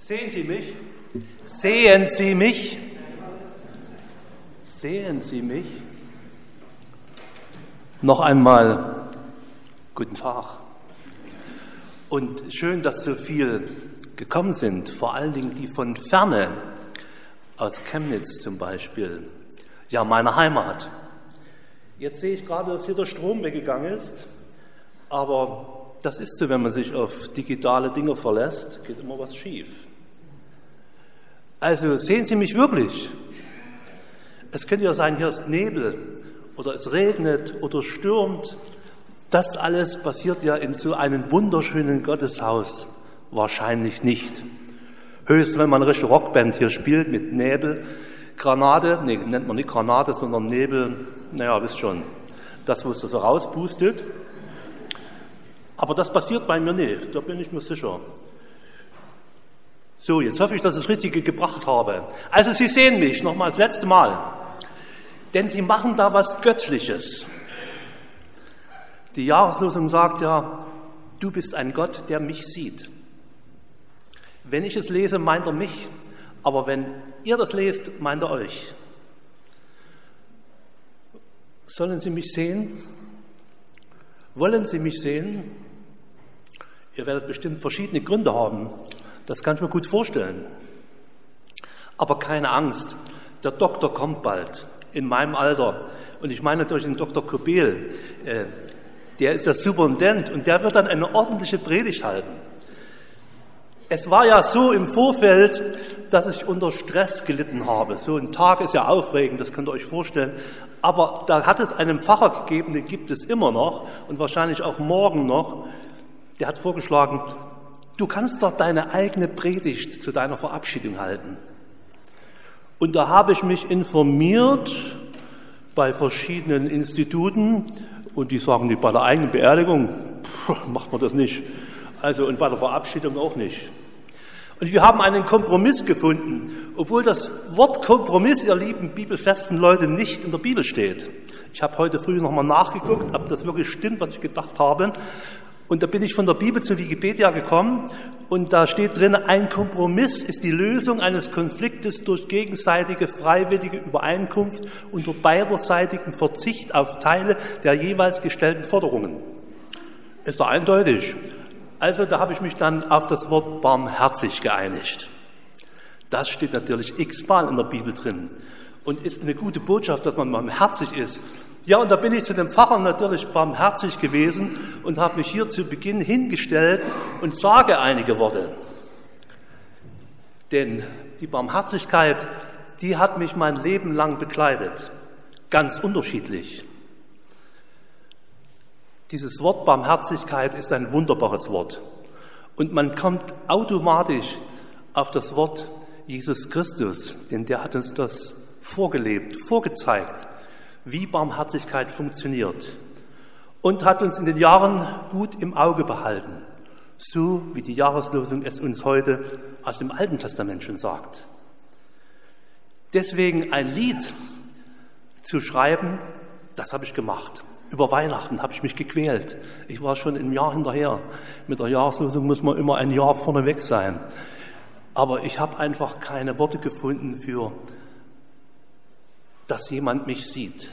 Sehen Sie mich? Sehen Sie mich? Sehen Sie mich? Noch einmal guten Tag. Und schön, dass so viel gekommen sind, vor allen Dingen die von ferne, aus Chemnitz zum Beispiel, ja, meine Heimat. Jetzt sehe ich gerade, dass hier der Strom weggegangen ist, aber das ist so, wenn man sich auf digitale Dinge verlässt, geht immer was schief. Also sehen Sie mich wirklich? Es könnte ja sein, hier ist Nebel oder es regnet oder stürmt. Das alles passiert ja in so einem wunderschönen Gotteshaus wahrscheinlich nicht. Höchstens, wenn man eine richtige Rockband hier spielt mit Nebel, Granate, nennt man nicht Granate, sondern Nebel, naja, wisst schon, das, wo es so rauspustet. Aber das passiert bei mir nicht, da bin ich mir sicher. So, jetzt hoffe ich, dass ich das Richtige gebracht habe. Also Sie sehen mich nochmal das letzte Mal, denn Sie machen da was Göttliches. Die Jahreslosung sagt ja, du bist ein Gott, der mich sieht. Wenn ich es lese, meint er mich, aber wenn ihr das lest, meint er euch. Sollen Sie mich sehen? Wollen Sie mich sehen? Ihr werdet bestimmt verschiedene Gründe haben. Das kann ich mir gut vorstellen. Aber keine Angst, der Doktor kommt bald, in meinem Alter. Und ich meine natürlich den Dr. Kubel, der ist ja Superintendent und der wird dann eine ordentliche Predigt halten. Es war ja so im Vorfeld, dass ich unter Stress gelitten habe. So ein Tag ist ja aufregend, das könnt ihr euch vorstellen. Aber da hat es einen Pfarrer gegeben, den gibt es immer noch und wahrscheinlich auch morgen noch. Der hat vorgeschlagen, du kannst doch deine eigene Predigt zu deiner Verabschiedung halten. Und da habe ich mich informiert bei verschiedenen Instituten und die sagen, bei der eigenen Beerdigung macht man das nicht. Also und bei der Verabschiedung auch nicht. Und wir haben einen Kompromiss gefunden, obwohl das Wort Kompromiss, ihr lieben bibelfesten Leute, nicht in der Bibel steht. Ich habe heute früh nochmal nachgeguckt, ob das wirklich stimmt, was ich gedacht habe. Und da bin ich von der Bibel zu Wikipedia gekommen und da steht drin, ein Kompromiss ist die Lösung eines Konfliktes durch gegenseitige freiwillige Übereinkunft unter beiderseitigen Verzicht auf Teile der jeweils gestellten Forderungen. Ist doch eindeutig. Also da habe ich mich dann auf das Wort barmherzig geeinigt. Das steht natürlich x-mal in der Bibel drin und ist eine gute Botschaft, dass man barmherzig ist. Ja, und da bin ich zu dem Pfarrer natürlich barmherzig gewesen und habe mich hier zu Beginn hingestellt und sage einige Worte. Denn die Barmherzigkeit, die hat mich mein Leben lang begleitet. Ganz unterschiedlich. Dieses Wort Barmherzigkeit ist ein wunderbares Wort. Und man kommt automatisch auf das Wort Jesus Christus, denn der hat uns das vorgelebt, vorgezeigt, wie Barmherzigkeit funktioniert und hat uns in den Jahren gut im Auge behalten, so wie die Jahreslosung es uns heute aus dem Alten Testament schon sagt. Deswegen ein Lied zu schreiben, das habe ich gemacht. Über Weihnachten habe ich mich gequält. Ich war schon ein Jahr hinterher. Mit der Jahreslosung muss man immer ein Jahr vorneweg sein. Aber ich habe einfach keine Worte gefunden für, dass jemand mich sieht.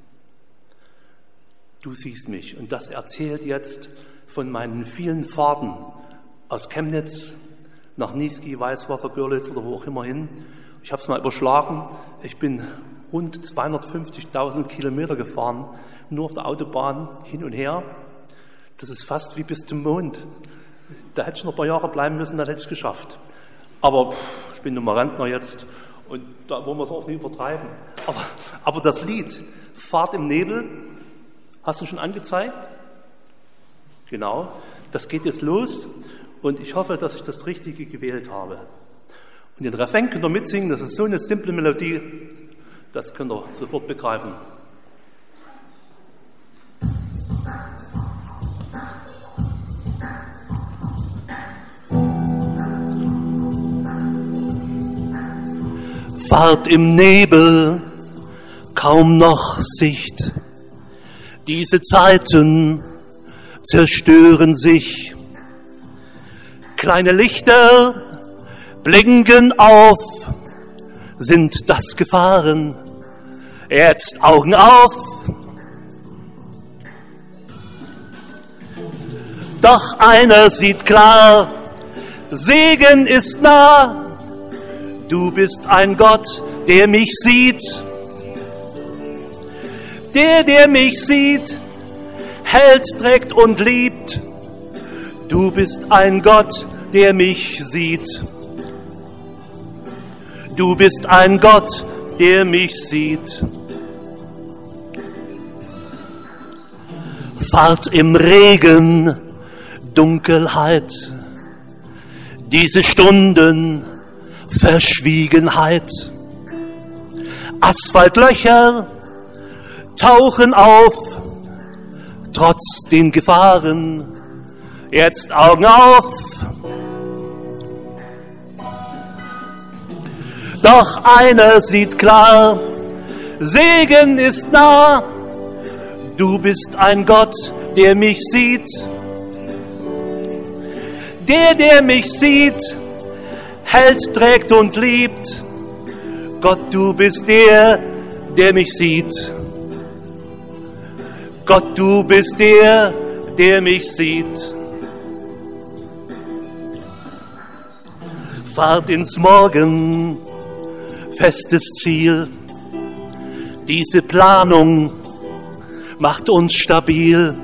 Du siehst mich. Und das erzählt jetzt von meinen vielen Fahrten aus Chemnitz nach Niesky, Weißwasser, Görlitz oder wo auch immer hin. Ich habe es mal überschlagen. Ich bin rund 250.000 Kilometer gefahren, nur auf der Autobahn hin und her. Das ist fast wie bis zum Mond. Da hätte ich noch ein paar Jahre bleiben müssen, dann hätte ich es geschafft. Aber ich bin nun mal Rentner jetzt und da wollen wir es auch nicht übertreiben. Aber das Lied, Fahrt im Nebel, hast du schon angezeigt? Genau, das geht jetzt los und ich hoffe, dass ich das Richtige gewählt habe. Und den Refrain könnt ihr mitsingen, das ist so eine simple Melodie, das könnt ihr sofort begreifen. Fahrt im Nebel, kaum noch Sicht. Diese Zeiten zerstören sich. Kleine Lichter blinken auf, sind das Gefahren. Jetzt Augen auf. Doch einer sieht klar, Segen ist nah. Du bist ein Gott, der mich sieht. Der mich sieht, hält, trägt und liebt. Du bist ein Gott, der mich sieht. Du bist ein Gott, der mich sieht. Fahrt im Regen, Dunkelheit, diese Stunden Verschwiegenheit. Asphaltlöcher tauchen auf, trotz den Gefahren. Jetzt Augen auf. Doch einer sieht klar, Segen ist nah. Du bist ein Gott, der mich sieht. Der mich sieht, hält, trägt und liebt. Gott, du bist der mich sieht. Gott, du bist der mich sieht. Fahrt ins Morgen, festes Ziel. Diese Planung macht uns stabil.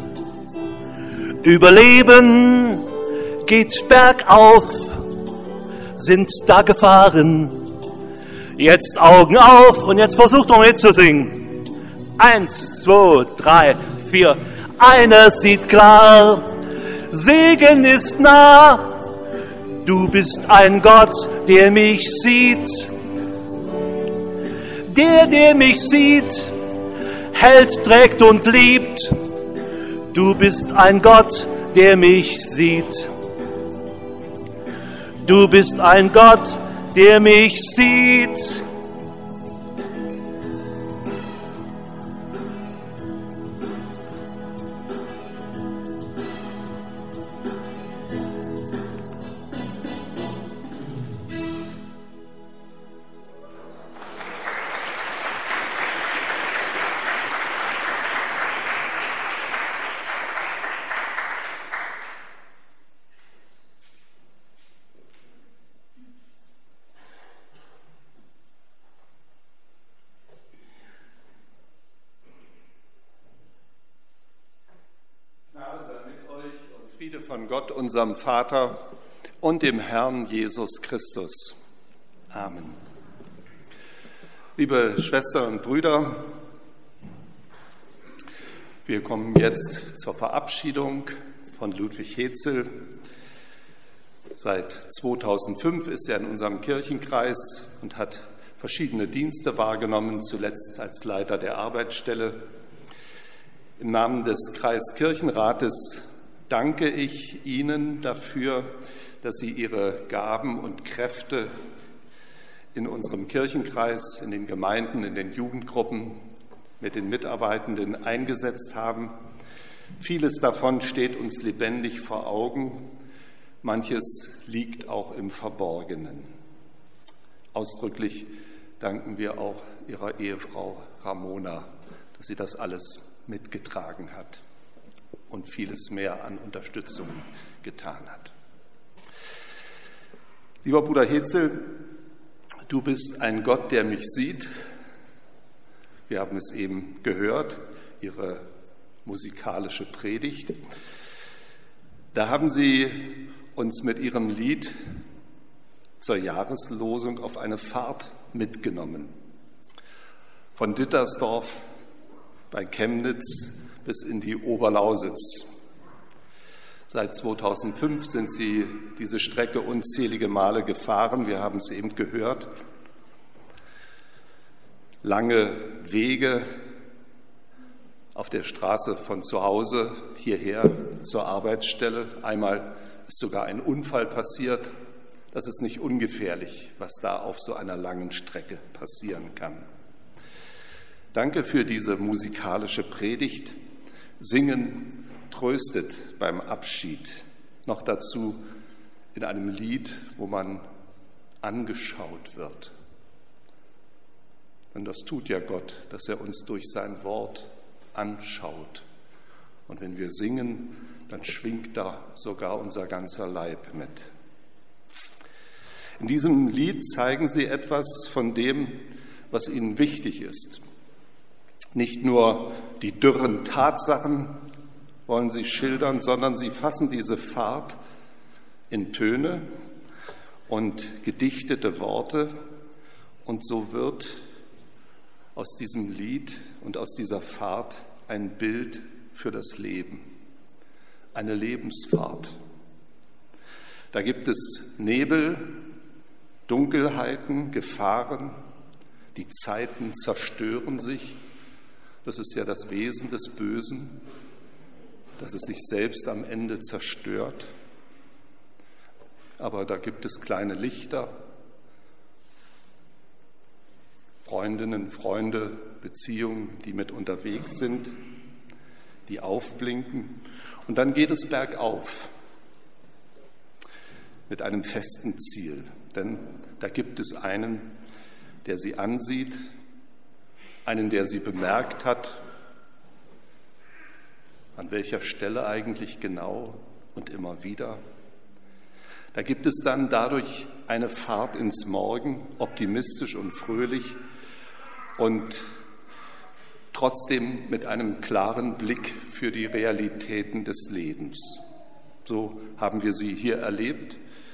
Überleben geht bergauf, sind da Gefahren. Jetzt Augen auf und jetzt versucht mal mitzusingen. 1, 2, 3, 4. Einer sieht klar, Segen ist nah. Du bist ein Gott, der mich sieht. Der mich sieht, hält, trägt und liebt. Du bist ein Gott, der mich sieht. Du bist ein Gott, der mich sieht. Von Gott, unserem Vater und dem Herrn Jesus Christus. Amen. Liebe Schwestern und Brüder, wir kommen jetzt zur Verabschiedung von Ludwig Hetzel. Seit 2005 ist er in unserem Kirchenkreis und hat verschiedene Dienste wahrgenommen, zuletzt als Leiter der Arbeitsstelle. Im Namen des Kreiskirchenrates danke ich Ihnen dafür, dass Sie Ihre Gaben und Kräfte in unserem Kirchenkreis, in den Gemeinden, in den Jugendgruppen mit den Mitarbeitenden eingesetzt haben. Vieles davon steht uns lebendig vor Augen, manches liegt auch im Verborgenen. Ausdrücklich danken wir auch Ihrer Ehefrau Ramona, dass sie das alles mitgetragen hat und vieles mehr an Unterstützung getan hat. Lieber Bruder Hetzel, du bist ein Gott, der mich sieht. Wir haben es eben gehört, Ihre musikalische Predigt. Da haben Sie uns mit Ihrem Lied zur Jahreslosung auf eine Fahrt mitgenommen. Von Dittersdorf bei Chemnitz bis in die Oberlausitz. Seit 2005 sind Sie diese Strecke unzählige Male gefahren. Wir haben es eben gehört. Lange Wege auf der Straße von zu Hause hierher zur Arbeitsstelle. Einmal ist sogar ein Unfall passiert. Das ist nicht ungefährlich, was da auf so einer langen Strecke passieren kann. Danke für diese musikalische Predigt. Singen tröstet beim Abschied. Noch dazu in einem Lied, wo man angeschaut wird. Denn das tut ja Gott, dass er uns durch sein Wort anschaut. Und wenn wir singen, dann schwingt da sogar unser ganzer Leib mit. In diesem Lied zeigen sie etwas von dem, was ihnen wichtig ist. Nicht nur die dürren Tatsachen wollen sie schildern, sondern sie fassen diese Fahrt in Töne und gedichtete Worte. Und so wird aus diesem Lied und aus dieser Fahrt ein Bild für das Leben, eine Lebensfahrt. Da gibt es Nebel, Dunkelheiten, Gefahren, die Zeiten zerstören sich. Das ist ja das Wesen des Bösen, dass es sich selbst am Ende zerstört. Aber da gibt es kleine Lichter, Freundinnen, Freunde, Beziehungen, die mit unterwegs sind, die aufblinken. Und dann geht es bergauf mit einem festen Ziel. Denn da gibt es einen, der sie ansieht, einen, der sie bemerkt hat, an welcher Stelle eigentlich genau und immer wieder. Da gibt es dann dadurch eine Fahrt ins Morgen, optimistisch und fröhlich und trotzdem mit einem klaren Blick für die Realitäten des Lebens. So haben wir sie hier erlebt.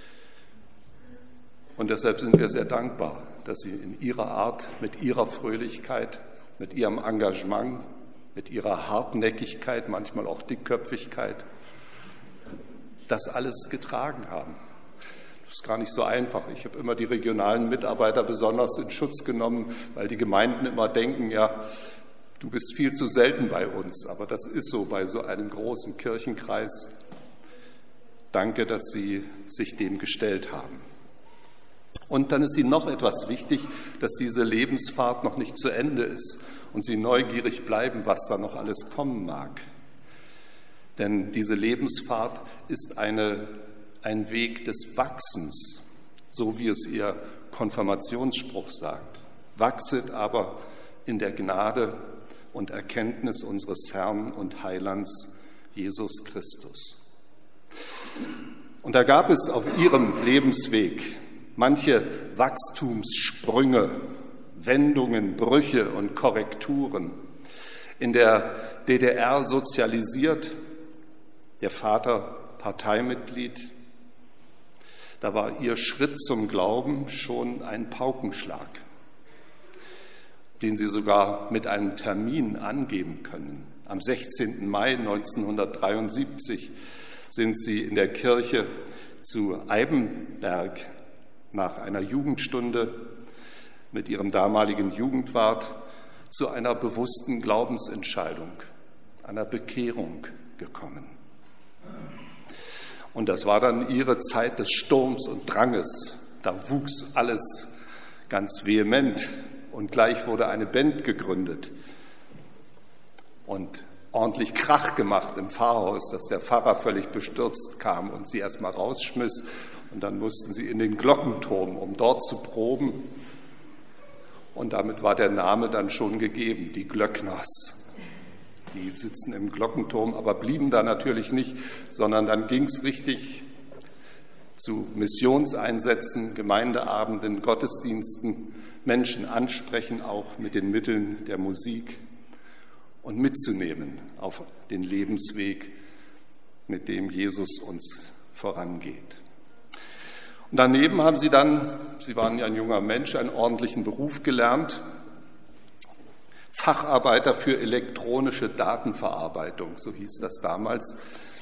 Und deshalb sind wir sehr dankbar, dass sie in ihrer Art, mit ihrer Fröhlichkeit, mit ihrem Engagement, mit ihrer Hartnäckigkeit, manchmal auch Dickköpfigkeit, das alles getragen haben. Das ist gar nicht so einfach. Ich habe immer die regionalen Mitarbeiter besonders in Schutz genommen, weil die Gemeinden immer denken, ja, du bist viel zu selten bei uns. Aber das ist so bei so einem großen Kirchenkreis. Danke, dass Sie sich dem gestellt haben. Und dann ist Ihnen noch etwas wichtig, dass diese Lebensfahrt noch nicht zu Ende ist und Sie neugierig bleiben, was da noch alles kommen mag. Denn diese Lebensfahrt ist ein Weg des Wachsens, so wie es Ihr Konfirmationsspruch sagt. Wachset aber in der Gnade und Erkenntnis unseres Herrn und Heilands Jesus Christus. Und da gab es auf Ihrem Lebensweg manche Wachstumssprünge, Wendungen, Brüche und Korrekturen. In der DDR sozialisiert, der Vater Parteimitglied. Da war ihr Schritt zum Glauben schon ein Paukenschlag, den Sie sogar mit einem Termin angeben können. Am 16. Mai 1973 sind Sie in der Kirche zu Eibenberg nach einer Jugendstunde mit Ihrem damaligen Jugendwart zu einer bewussten Glaubensentscheidung, einer Bekehrung gekommen. Und das war dann Ihre Zeit des Sturms und Dranges. Da wuchs alles ganz vehement und gleich wurde eine Band gegründet und ordentlich Krach gemacht im Pfarrhaus, dass der Pfarrer völlig bestürzt kam und sie erst mal rausschmiss. Und dann mussten sie in den Glockenturm, um dort zu proben. Und damit war der Name dann schon gegeben, die Glöckners. Die sitzen im Glockenturm, aber blieben da natürlich nicht, sondern dann ging es richtig zu Missionseinsätzen, Gemeindeabenden, Gottesdiensten, Menschen ansprechen, auch mit den Mitteln der Musik und mitzunehmen auf den Lebensweg, mit dem Jesus uns vorangeht. Und daneben haben Sie dann, Sie waren ja ein junger Mensch, einen ordentlichen Beruf gelernt, Facharbeiter für elektronische Datenverarbeitung, so hieß das damals.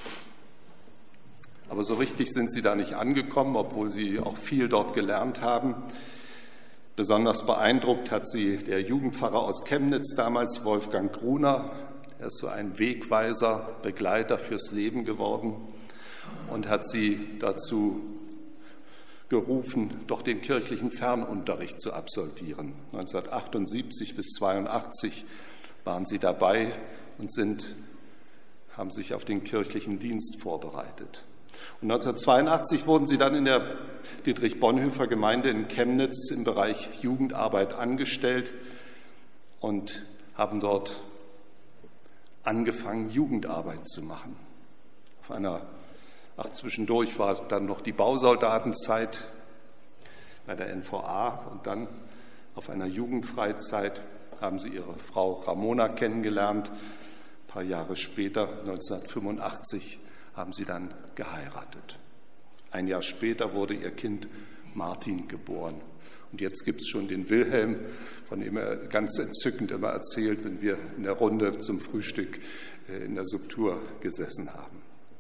Aber so richtig sind Sie da nicht angekommen, obwohl Sie auch viel dort gelernt haben. Besonders beeindruckt hat Sie der Jugendpfarrer aus Chemnitz damals, Wolfgang Gruner. Er ist so ein Wegweiser, Begleiter fürs Leben geworden und hat Sie dazu gerufen, doch den kirchlichen Fernunterricht zu absolvieren. 1978 bis 1982 waren Sie dabei und haben sich auf den kirchlichen Dienst vorbereitet. Und 1982 wurden sie dann in der Dietrich-Bonhoeffer-Gemeinde in Chemnitz im Bereich Jugendarbeit angestellt und haben dort angefangen, Jugendarbeit zu machen. Zwischendurch war dann noch die Bausoldatenzeit bei der NVA und dann auf einer Jugendfreizeit haben sie ihre Frau Ramona kennengelernt. Ein paar Jahre später, 1985, haben sie dann geheiratet. Ein Jahr später wurde ihr Kind Martin geboren. Und jetzt gibt es schon den Wilhelm, von dem er ganz entzückend immer erzählt, wenn wir in der Runde zum Frühstück in der Subtur gesessen haben.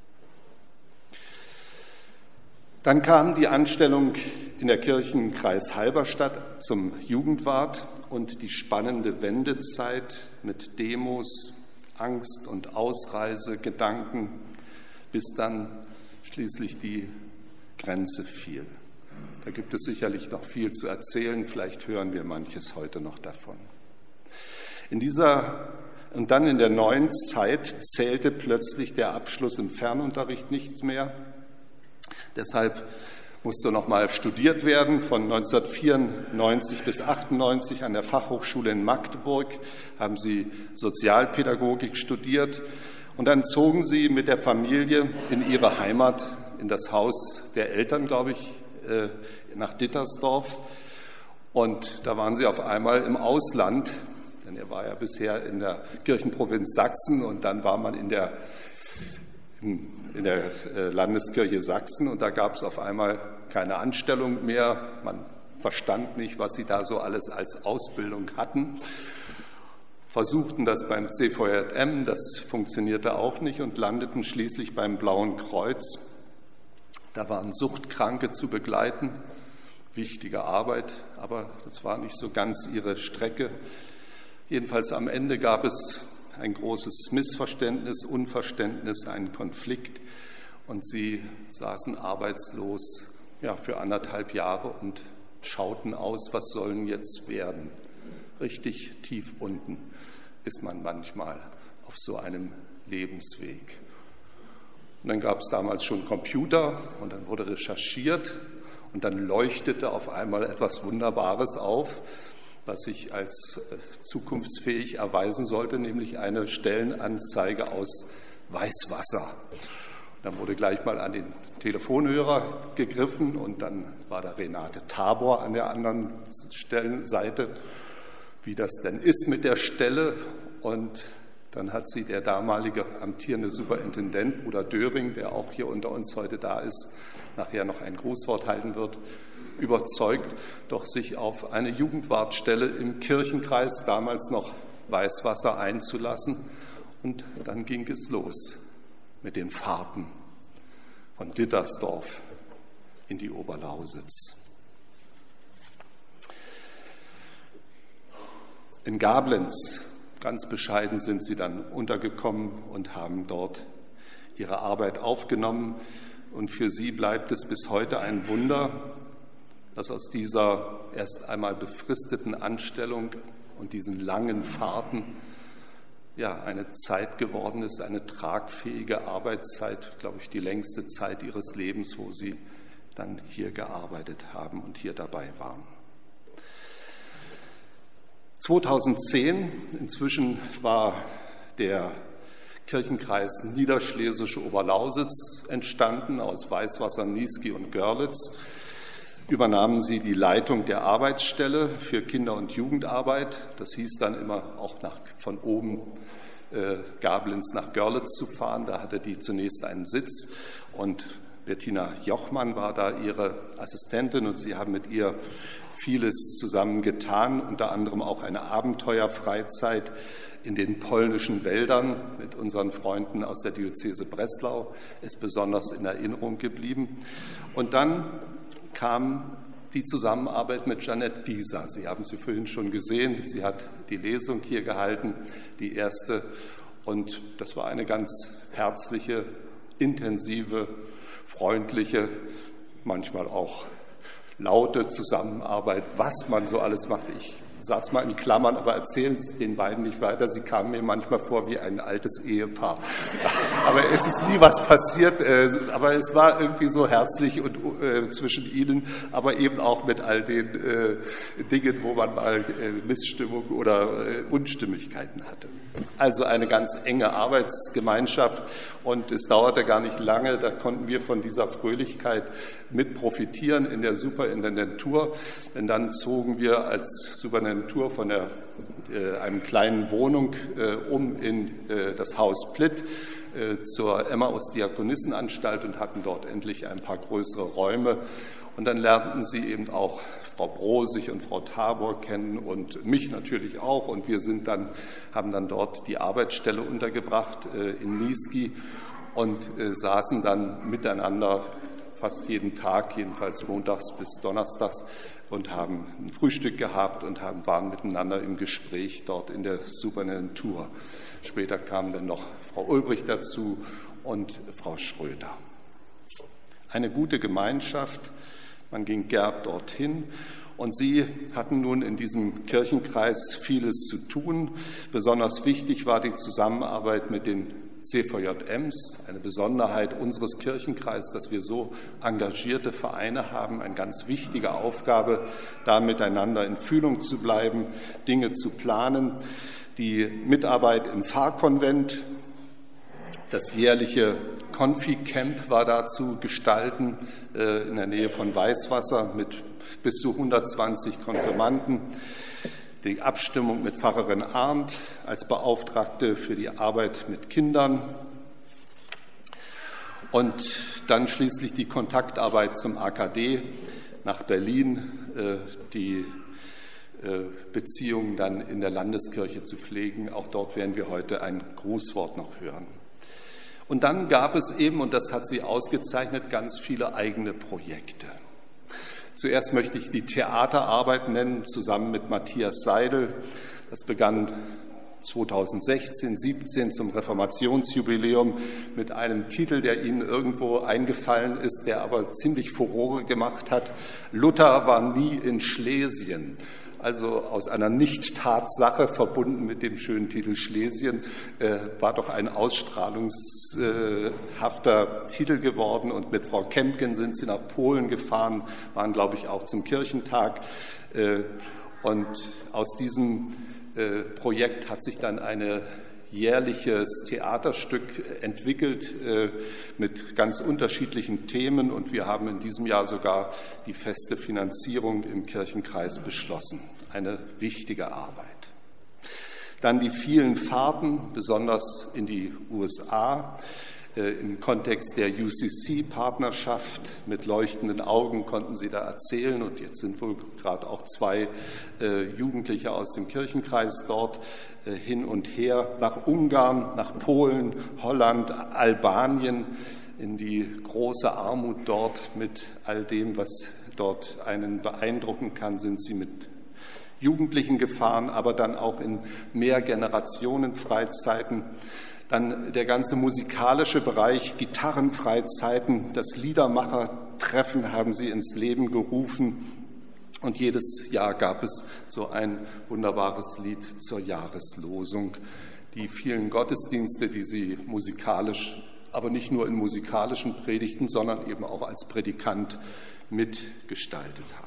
Dann kam die Anstellung in der Kirchenkreis Halberstadt zum Jugendwart und die spannende Wendezeit mit Demos, Angst- und Ausreisegedanken, bis dann schließlich die Grenze fiel. Da gibt es sicherlich noch viel zu erzählen, vielleicht hören wir manches heute noch davon. Und dann in der neuen Zeit zählte plötzlich der Abschluss im Fernunterricht nichts mehr. Deshalb musste nochmal studiert werden. Von 1994 bis 1998 an der Fachhochschule in Magdeburg haben sie Sozialpädagogik studiert. Und dann zogen sie mit der Familie in ihre Heimat, in das Haus der Eltern, glaube ich, nach Dittersdorf. Und da waren sie auf einmal im Ausland, denn er war ja bisher in der Kirchenprovinz Sachsen und dann war man in der Landeskirche Sachsen und da gab es auf einmal keine Anstellung mehr. Man verstand nicht, was sie da so alles als Ausbildung hatten. Versuchten das beim CVJM, das funktionierte auch nicht und landeten schließlich beim Blauen Kreuz. Da waren Suchtkranke zu begleiten, wichtige Arbeit, aber das war nicht so ganz ihre Strecke. Jedenfalls am Ende gab es ein großes Missverständnis, Unverständnis, einen Konflikt und sie saßen arbeitslos für 1,5 Jahre und schauten aus, was sollen jetzt werden. Richtig tief unten ist man manchmal auf so einem Lebensweg. Und dann gab es damals schon Computer und dann wurde recherchiert und dann leuchtete auf einmal etwas Wunderbares auf, was sich als zukunftsfähig erweisen sollte, nämlich eine Stellenanzeige aus Weißwasser. Dann wurde gleich mal an den Telefonhörer gegriffen und dann war da Renate Tabor an der anderen Stellenseite, wie das denn ist mit der Stelle. Und dann hat sie der damalige amtierende Superintendent, Bruder Döring, der auch hier unter uns heute da ist, nachher noch ein Grußwort halten wird, überzeugt, doch sich auf eine Jugendwartstelle im Kirchenkreis, damals noch Weißwasser, einzulassen. Und dann ging es los mit den Fahrten von Dittersdorf in die Oberlausitz. In Gablenz, ganz bescheiden, sind sie dann untergekommen und haben dort ihre Arbeit aufgenommen. Und für sie bleibt es bis heute ein Wunder, dass aus dieser erst einmal befristeten Anstellung und diesen langen Fahrten eine Zeit geworden ist, eine tragfähige Arbeitszeit, glaube ich, die längste Zeit ihres Lebens, wo sie dann hier gearbeitet haben und hier dabei waren. 2010, inzwischen war der Kirchenkreis Niederschlesische Oberlausitz entstanden, aus Weißwasser, Niesky und Görlitz, übernahmen sie die Leitung der Arbeitsstelle für Kinder- und Jugendarbeit. Das hieß dann immer auch von oben Gablenz nach Görlitz zu fahren. Da hatte die zunächst einen Sitz und Bettina Jochmann war da ihre Assistentin und sie haben mit ihr vieles zusammen getan, unter anderem auch eine Abenteuerfreizeit in den polnischen Wäldern mit unseren Freunden aus der Diözese Breslau, ist besonders in Erinnerung geblieben. Und dann kam die Zusammenarbeit mit Jeanette Dieser. Sie haben sie vorhin schon gesehen. Sie hat die Lesung hier gehalten, die erste. Und das war eine ganz herzliche, intensive, freundliche, manchmal auch laute Zusammenarbeit, was man so alles macht. Ich sage es mal in Klammern, aber erzählen Sie es den beiden nicht weiter. Sie kamen mir manchmal vor wie ein altes Ehepaar. Aber es ist nie was passiert, aber es war irgendwie so herzlich und zwischen ihnen, aber eben auch mit all den Dingen, wo man mal Missstimmung oder Unstimmigkeiten hatte. Also eine ganz enge Arbeitsgemeinschaft und es dauerte gar nicht lange, da konnten wir von dieser Fröhlichkeit mit profitieren in der Superintendentur, denn dann zogen wir als Superintendentur von einem kleinen Wohnung in das Haus Plitt zur Emmaus-Diakonissenanstalt und hatten dort endlich ein paar größere Räume. Und dann lernten sie eben auch Frau Brosig und Frau Tabor kennen und mich natürlich auch. Und wir haben dann dort die Arbeitsstelle untergebracht in Niesky und saßen dann miteinander fast jeden Tag, jedenfalls montags bis donnerstags, und haben ein Frühstück gehabt und waren miteinander im Gespräch dort in der Superintendentur. Später kamen dann noch Frau Ulbricht dazu und Frau Schröder. Eine gute Gemeinschaft. Man ging gern dorthin und sie hatten nun in diesem Kirchenkreis vieles zu tun. Besonders wichtig war die Zusammenarbeit mit den CVJMs, eine Besonderheit unseres Kirchenkreises, dass wir so engagierte Vereine haben, eine ganz wichtige Aufgabe, da miteinander in Fühlung zu bleiben, Dinge zu planen. Die Mitarbeit im Pfarrkonvent, das jährliche Konfi-Camp war da zu gestalten, in der Nähe von Weißwasser mit bis zu 120 Konfirmanden. Die Abstimmung mit Pfarrerin Arndt als Beauftragte für die Arbeit mit Kindern. Und dann schließlich die Kontaktarbeit zum AKD nach Berlin, die Beziehungen dann in der Landeskirche zu pflegen. Auch dort werden wir heute ein Grußwort noch hören. Und dann gab es eben, und das hat sie ausgezeichnet, ganz viele eigene Projekte. Zuerst möchte ich die Theaterarbeit nennen, zusammen mit Matthias Seidel. Das begann 2016, 17 zum Reformationsjubiläum mit einem Titel, der Ihnen irgendwo eingefallen ist, der aber ziemlich Furore gemacht hat. Luther war nie in Schlesien. Also aus einer Nicht-Tatsache verbunden mit dem schönen Titel Schlesien, war doch ein ausstrahlungshafter Titel geworden. Und mit Frau Kempken sind sie nach Polen gefahren, waren, glaube ich, auch zum Kirchentag. Und aus diesem Projekt hat sich dann ein jährliches Theaterstück entwickelt mit ganz unterschiedlichen Themen und wir haben in diesem Jahr sogar die feste Finanzierung im Kirchenkreis beschlossen. Eine wichtige Arbeit. Dann die vielen Fahrten, besonders in die USA. Im Kontext der UCC-Partnerschaft mit leuchtenden Augen konnten Sie da erzählen und jetzt sind wohl gerade auch 2 Jugendliche aus dem Kirchenkreis dort hin und her nach Ungarn, nach Polen, Holland, Albanien, in die große Armut dort mit all dem, was dort einen beeindrucken kann, sind Sie mit Jugendlichen gefahren, aber dann auch in Mehrgenerationen-Freizeiten. Dann der ganze musikalische Bereich, Gitarrenfreizeiten, das Liedermachertreffen haben sie ins Leben gerufen. Und jedes Jahr gab es so ein wunderbares Lied zur Jahreslosung. Die vielen Gottesdienste, die sie musikalisch, aber nicht nur in musikalischen Predigten, sondern eben auch als Predikant mitgestaltet haben.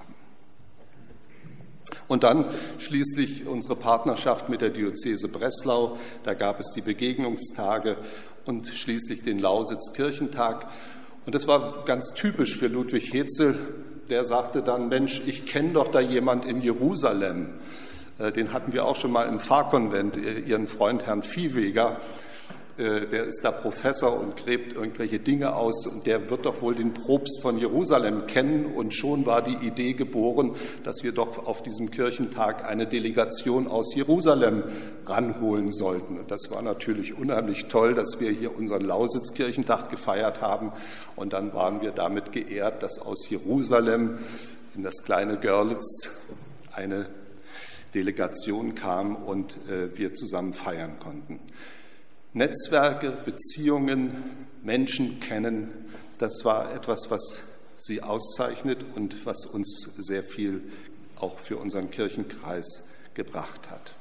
Und dann schließlich unsere Partnerschaft mit der Diözese Breslau. Da gab es die Begegnungstage und schließlich den Lausitz-Kirchentag. Und das war ganz typisch für Ludwig Hetzel. Der sagte dann, Mensch, ich kenne doch da jemand in Jerusalem. Den hatten wir auch schon mal im Pfarrkonvent, Ihren Freund Herrn Viehweger. Der ist da Professor und gräbt irgendwelche Dinge aus und der wird doch wohl den Propst von Jerusalem kennen. Und schon war die Idee geboren, dass wir doch auf diesem Kirchentag eine Delegation aus Jerusalem ranholen sollten. Und das war natürlich unheimlich toll, dass wir hier unseren Lausitz-Kirchentag gefeiert haben. Und dann waren wir damit geehrt, dass aus Jerusalem in das kleine Görlitz eine Delegation kam und wir zusammen feiern konnten. Netzwerke, Beziehungen, Menschen kennen, das war etwas, was sie auszeichnet und was uns sehr viel auch für unseren Kirchenkreis gebracht hat.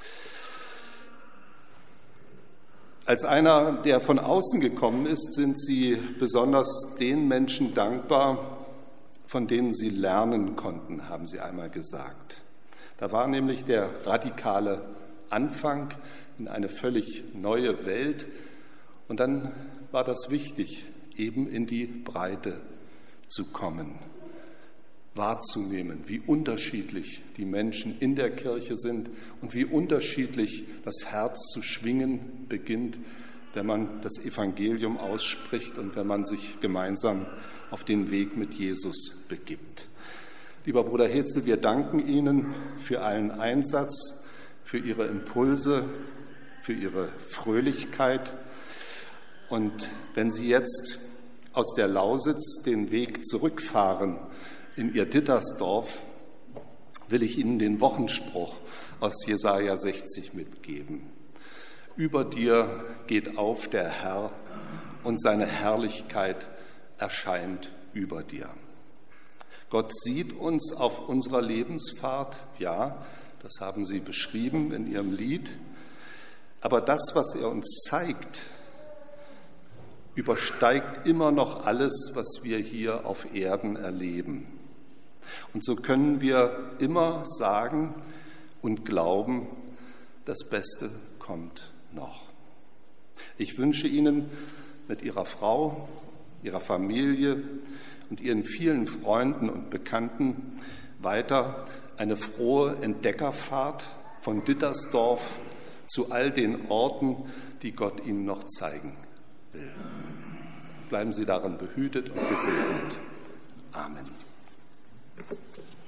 Als einer, der von außen gekommen ist, sind Sie besonders den Menschen dankbar, von denen Sie lernen konnten, haben Sie einmal gesagt. Da war nämlich der radikale Anfang in eine völlig neue Welt. Und dann war das wichtig, eben in die Breite zu kommen, wahrzunehmen, wie unterschiedlich die Menschen in der Kirche sind und wie unterschiedlich das Herz zu schwingen beginnt, wenn man das Evangelium ausspricht und wenn man sich gemeinsam auf den Weg mit Jesus begibt. Lieber Bruder Hetzel, wir danken Ihnen für allen Einsatz, für Ihre Impulse, für Ihre Fröhlichkeit. Und wenn Sie jetzt aus der Lausitz den Weg zurückfahren in Ihr Dittersdorf, will ich Ihnen den Wochenspruch aus Jesaja 60 mitgeben. Über dir geht auf der Herr und seine Herrlichkeit erscheint über dir. Gott sieht uns auf unserer Lebensfahrt, ja, das haben Sie beschrieben in Ihrem Lied, aber das, was er uns zeigt, übersteigt immer noch alles, was wir hier auf Erden erleben. Und so können wir immer sagen und glauben, das Beste kommt noch. Ich wünsche Ihnen mit Ihrer Frau, Ihrer Familie und Ihren vielen Freunden und Bekannten weiter eine frohe Entdeckerfahrt von Dittersdorf zu all den Orten, die Gott Ihnen noch zeigen will. Bleiben Sie darin behütet und gesegnet. Amen.